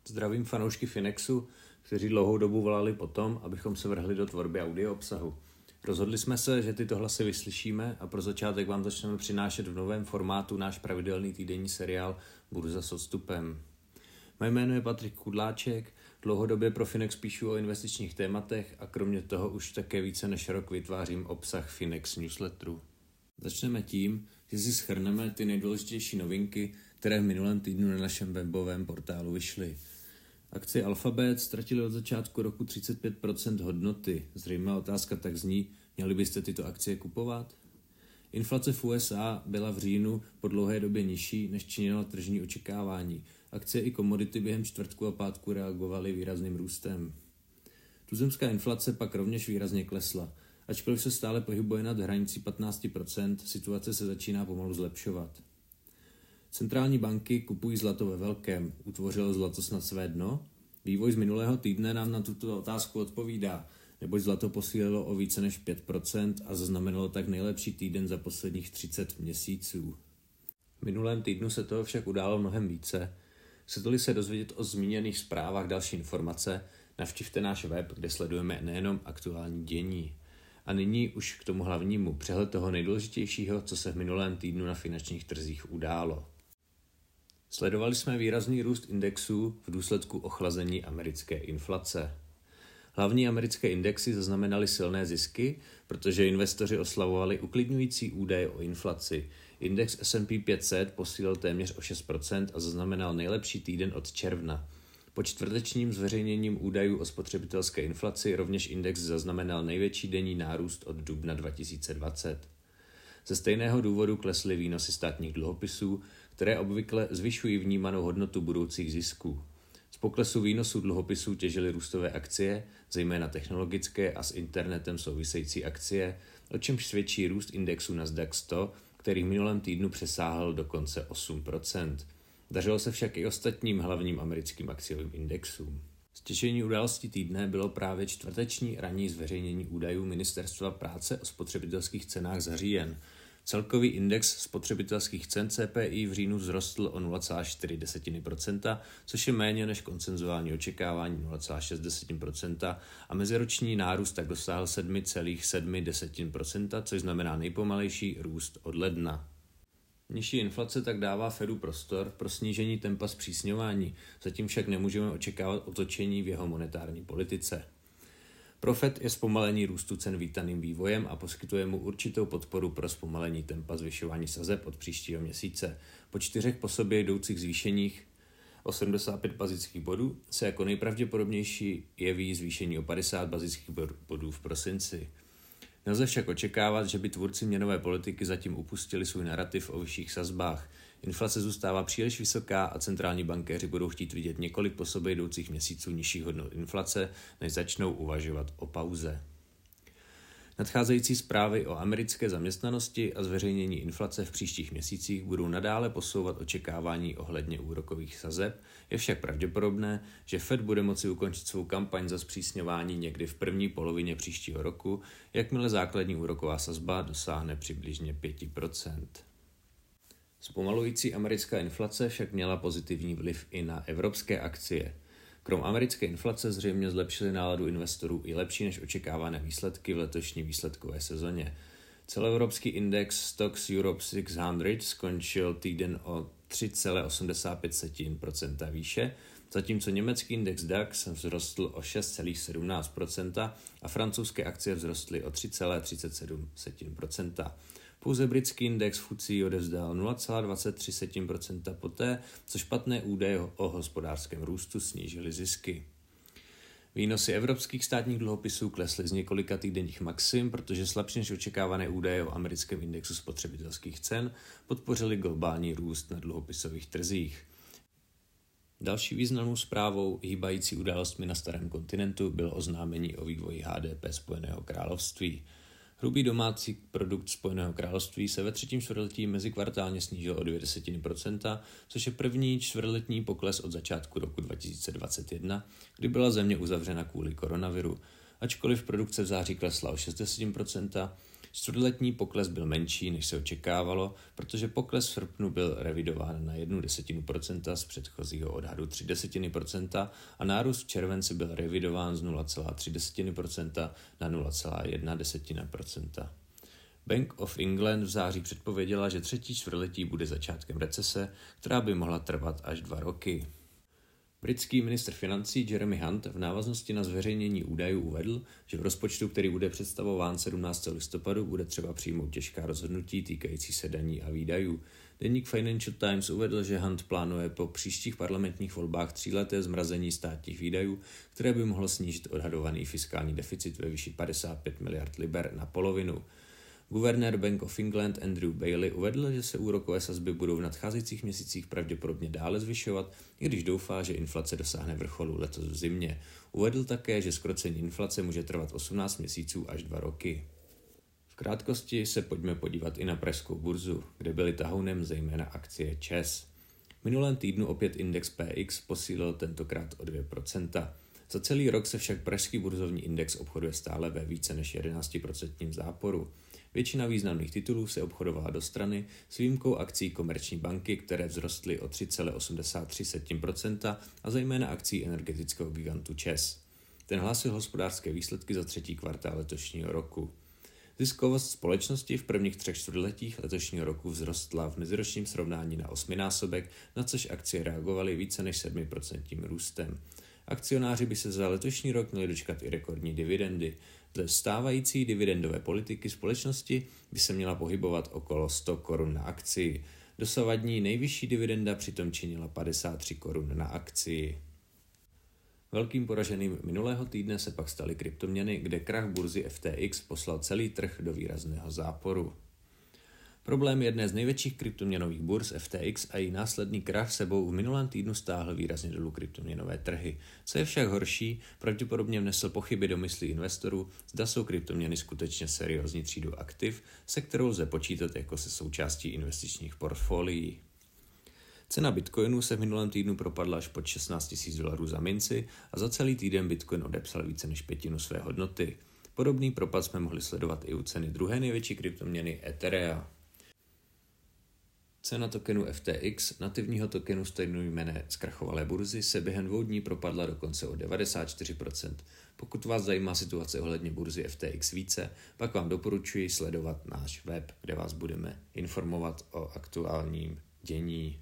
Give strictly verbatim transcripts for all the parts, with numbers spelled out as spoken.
Zdravím fanoušky Finexu, kteří dlouhou dobu volali po tom, abychom se vrhli do tvorby audio obsahu. Rozhodli jsme se, že tyto hlasy vyslyšíme a pro začátek vám začneme přinášet v novém formátu náš pravidelný týdenní seriál Burza s odstupem. Moje jméno je Patrik Kudláček, dlouhodobě pro Finex píšu o investičních tématech a kromě toho už také více než rok vytvářím obsah Finex newsletteru. Začneme tím, že si shrneme ty nejdůležitější novinky, které v minulém týdnu na našem webovém portálu vyšly. Akcie Alphabet ztratily od začátku roku třicet pět procent hodnoty. Zřejmá otázka tak zní, měli byste tyto akcie kupovat? Inflace v U S A byla v říjnu po dlouhé době nižší, než činila tržní očekávání. Akcie i komodity během čtvrtku a pátku reagovaly výrazným růstem. Tuzemská inflace pak rovněž výrazně klesla. Ačkoliv se stále pohybuje nad hranicí patnáct procent, situace se začíná pomalu zlepšovat. Centrální banky kupují zlato ve velkém. Utvořilo zlato snad své dno? Vývoj z minulého týdne nám na tuto otázku odpovídá, neboť zlato posílilo o více než pět procent a zaznamenalo tak nejlepší týden za posledních třicet měsíců. V minulém týdnu se toho však událo mnohem více. Chcete-li se dozvědět o zmíněných zprávách další informace, navštivte náš web, kde sledujeme nejenom aktuální dění. A nyní už k tomu hlavnímu, přehled toho nejdůležitějšího, co se v minulém týdnu na finančních trzích událo. Sledovali jsme výrazný růst indexů v důsledku ochlazení americké inflace. Hlavní americké indexy zaznamenaly silné zisky, protože investoři oslavovali uklidňující údaje o inflaci. Index S and P pět set posílil téměř o šest procent a zaznamenal nejlepší týden od června. Po čtvrtečním zveřejněním údajů o spotřebitelské inflaci rovněž index zaznamenal největší denní nárůst od dubna dva tisíce dvacet. Ze stejného důvodu klesly výnosy státních dluhopisů, které obvykle zvyšují vnímanou hodnotu budoucích zisků. Z poklesu výnosů dluhopisů těžily růstové akcie, zejména technologické a s internetem související akcie, o čemž svědčí růst indexu Nasdaq sto, který v minulém týdnu přesáhl dokonce osm procent. Dařilo se však i ostatním hlavním americkým akciovým indexům. Stěžejní událostí týdne bylo právě čtvrteční ranní zveřejnění údajů Ministerstva práce o spotřebitelských cenách za říjen. Celkový index spotřebitelských cen C P I v říjnu vzrostl o nula celá čtyři procenta, což je méně než konsenzuální očekávání nula celá šest procenta a meziroční nárůst tak dosáhl sedm celá sedm procenta, což znamená nejpomalejší růst od ledna. Nižší inflace tak dává Fedu prostor pro snížení tempa zpřísňování, zatím však nemůžeme očekávat otočení v jeho monetární politice. Pro Fed je zpomalení růstu cen vítaným vývojem a poskytuje mu určitou podporu pro zpomalení tempa zvyšování sazeb od příštího měsíce. Po čtyřech po sobě jdoucích zvýšeních o sedmdesát pět bazických bodů se jako nejpravděpodobnější jeví zvýšení o padesát bazických bodů v prosinci. Nelze však očekávat, že by tvůrci měnové politiky zatím upustili svůj narrativ o vyšších sazbách. Inflace zůstává příliš vysoká a centrální bankéři budou chtít vidět několik po sobě jdoucích měsíců nižších hodnot inflace, než začnou uvažovat o pauze. Nadcházející zprávy o americké zaměstnanosti a zveřejnění inflace v příštích měsících budou nadále posouvat očekávání ohledně úrokových sazeb, je však pravděpodobné, že Fed bude moci ukončit svou kampaň za zpřísňování někdy v první polovině příštího roku, jakmile základní úroková sazba dosáhne přibližně pět procent. Zpomalující americká inflace však měla pozitivní vliv i na evropské akcie. Krom americké inflace zřejmě zlepšily náladu investorů i lepší než očekávané výsledky v letošní výsledkové sezóně. Celoevropský index Stocks Europe šest set skončil týden o tři celá osmdesát pět procenta výše, zatímco německý index DAX vzrostl o šest celá sedmnáct procenta a francouzské akcie vzrostly o tři celá třicet sedm procenta. Pouze britský index F T S E odevzdal nula celá dvacet tři procenta poté, co špatné údaje o hospodářském růstu snížily zisky. Výnosy evropských státních dluhopisů klesly z několika týdenních maxim, protože slabší než očekávané údaje o americkém indexu spotřebitelských cen podpořily globální růst na dluhopisových trzích. Další významnou zprávou hýbající událostmi na starém kontinentu bylo oznámení o vývoji H D P Spojeného království. Hrubý domácí produkt Spojeného království se ve třetím čtvrtletí mezikvartálně snížil o dvě desetiny procenta, což je první čtvrtletní pokles od začátku roku dva tisíce dvacet jedna, kdy byla země uzavřena kvůli koronaviru. Ačkoliv produkce v září klesla o šest procent, Čtvrtletní pokles byl menší, než se očekávalo, protože pokles v srpnu byl revidován na jednu desetinu procenta z předchozího odhadu tři desetiny procenta a nárůst v červenci byl revidován z nula celá tři procenta na nula celá jedna procenta. Bank of England v září předpověděla, že třetí čtvrtletí bude začátkem recese, která by mohla trvat až dva roky. Britský ministr financí Jeremy Hunt v návaznosti na zveřejnění údajů uvedl, že v rozpočtu, který bude představován sedmnáctého listopadu, bude třeba přijmout těžká rozhodnutí týkající se daní a výdajů. Deník Financial Times uvedl, že Hunt plánuje po příštích parlamentních volbách tříleté zmrazení státních výdajů, které by mohlo snížit odhadovaný fiskální deficit ve výši padesát pět miliard liber na polovinu. Guvernér Bank of England Andrew Bailey uvedl, že se úrokové sazby budou v nadcházejících měsících pravděpodobně dále zvyšovat, i když doufá, že inflace dosáhne vrcholu letos v zimě. Uvedl také, že zkrocení inflace může trvat osmnáct měsíců až dva roky. V krátkosti se pojďme podívat i na pražskou burzu, kde byly tahounem zejména akcie ČEZ. V minulém týdnu opět index P X posílil tentokrát o dvě procenta. Za celý rok se však pražský burzovní index obchoduje stále ve více než jedenáct procent záporu. Většina významných titulů se obchodovala do strany s výjimkou akcí Komerční banky, které vzrostly o tři celá osmdesát tři procenta a zejména akcí energetického gigantu ČEZ. Ten hlásil hospodářské výsledky za třetí kvartál letošního roku. Ziskovost společnosti v prvních třech čtvrtletích letošního roku vzrostla v meziročním srovnání na osminásobek, na což akcie reagovaly více než sedm procent růstem. Akcionáři by se za letošní rok měli dočkat i rekordní dividendy. Dle stávající dividendové politiky společnosti by se měla pohybovat okolo sto korun na akcii. Dosavadní nejvyšší dividenda přitom činila padesát tři korun na akcii. Velkým poraženým minulého týdne se pak staly kryptoměny, kde krach burzy F T X poslal celý trh do výrazného záporu. Problém jedné z největších kryptoměnových burz F T X a její následný krach sebou v minulém týdnu stáhl výrazně dolů kryptoměnové trhy. Co je však horší, pravděpodobně vnesl pochyby do myslí investorů, zda jsou kryptoměny skutečně seriózní třídu aktiv, se kterou lze počítat jako se součástí investičních portfolií. Cena bitcoinu se v minulém týdnu propadla až pod šestnáct tisíc dolarů za minci a za celý týden bitcoin odepsal více než pětinu své hodnoty. Podobný propad jsme mohli sledovat i u ceny druhé největší kryptoměny Etherea. Cena tokenu F T X, nativního tokenu stejnojmenné zkrachovalé burzy, se během dvou dní propadla dokonce o devadesát čtyři procent. Pokud vás zajímá situace ohledně burzy F T X více, pak vám doporučuji sledovat náš web, kde vás budeme informovat o aktuálním dění.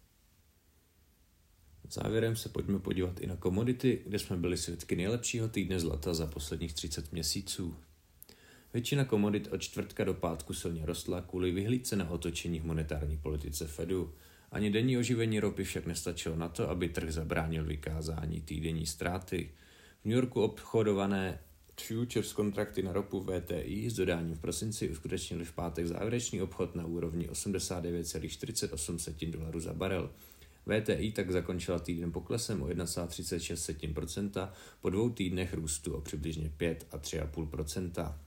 Závěrem se pojďme podívat i na komodity, kde jsme byli svědky nejlepšího týdne zlata za posledních třicet měsíců. Většina komodit od čtvrtka do pátku silně rostla kvůli vyhlídce na otočení v monetární politice Fedu. Ani denní oživení ropy však nestačilo na to, aby trh zabránil vykázání týdenní ztráty. V New Yorku obchodované futures kontrakty na ropu V T I s dodáním v prosinci uskutečnili v pátek závěrečný obchod na úrovni osmdesát devět celá čtyřicet osm dolarů za barel. V T I tak zakončila týden poklesem o jedna celá třicet šest procenta po dvou týdnech růstu o přibližně pět a tři celá pět procenta.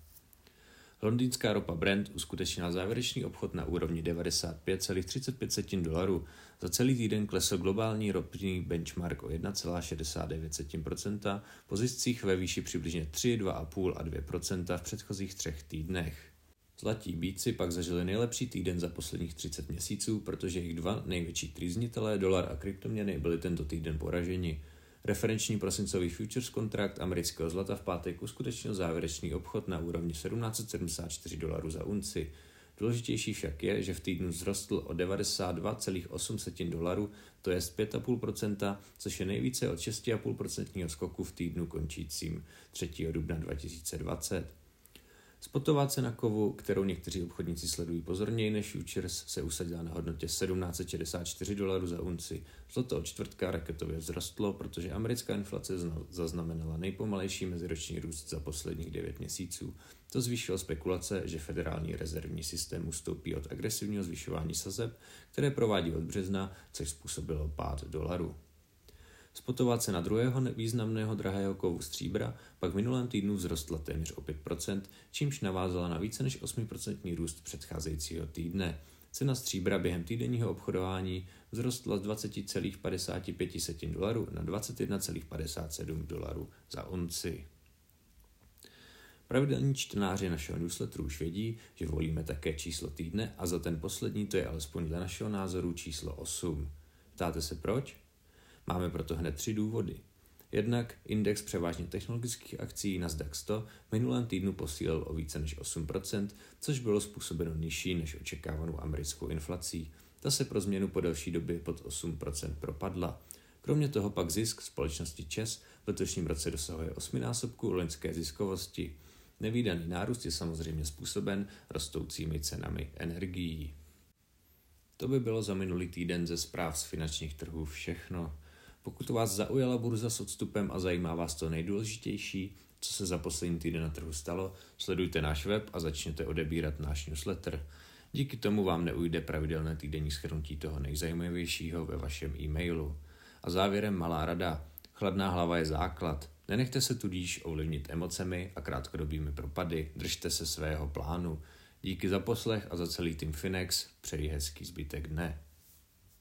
Londýnská ropa Brent uskutečnila závěrečný obchod na úrovni devadesát pět celá třicet pět dolarů. Za celý týden klesl globální ropný benchmark o jedna celá šedesát devět procenta, po ziscích ve výši přibližně tři, dva celá pět a dvě procenta v předchozích třech týdnech. Zlatí býci pak zažili nejlepší týden za posledních třicet měsíců, protože jejich dva největší trýznitelé, dolar a kryptoměny, byli tento týden poraženi. Referenční prosincový futures kontrakt amerického zlata v pátek uskutečnil závěrečný obchod na úrovni sedmnáct set sedmdesát čtyři dolarů za unci. Důležitější však je, že v týdnu vzrostl o devadesát dva celá osm dolarů, to je pět celá pět procenta, což je nejvíce od šest celá pět procenta skoku v týdnu končícím třetího dubna dva tisíce dvacet. Spotová cena kovu, kterou někteří obchodníci sledují pozorněji než futures, se usadila na hodnotě sedmnáct set šedesát čtyři dolarů za unci. Zlato od čtvrtka raketově vzrostlo, protože americká inflace zaznamenala nejpomalejší meziroční růst za posledních devět měsíců. To zvýšilo spekulace, že federální rezervní systém ustoupí od agresivního zvyšování sazeb, které provádí od března, což způsobilo pád dolaru. Spotová cena druhého významného drahého kovu stříbra pak v minulém týdnu vzrostla téměř o pět procent, čímž navázala na více než osm procent růst předcházejícího týdne. Cena stříbra během týdenního obchodování vzrostla z dvacet celá padesát pět dolarů na dvacet jedna celá padesát sedm dolarů za unci. Pravidelní čtenáři našeho newsletteru už vědí, že volíme také číslo týdne a za ten poslední to je alespoň dle našeho názoru číslo osm. Ptáte se proč? Máme proto hned tři důvody. Jednak index převážně technologických akcí Nasdaq sto v minulém týdnu posílil o více než osm procent, což bylo způsobeno nižší než očekávanou americkou inflací. Ta se pro změnu po delší době pod osm procent propadla. Kromě toho pak zisk společnosti ČEZ v letošním roce dosahuje osminásobku loňské ziskovosti. Nevídaný nárůst je samozřejmě způsoben rostoucími cenami energií. To by bylo za minulý týden ze zpráv z finančních trhů všechno. Pokud vás zaujala burza s odstupem a zajímá vás to nejdůležitější, co se za poslední týden na trhu stalo, sledujte náš web a začněte odebírat náš newsletter. Díky tomu vám neujde pravidelné týdenní shrnutí toho nejzajímavějšího ve vašem e-mailu. A závěrem malá rada. Chladná hlava je základ. Nenechte se tudíž ovlivnit emocemi a krátkodobými propady. Držte se svého plánu. Díky za poslech a za celý tým Finex. Přeji hezký zbytek dne.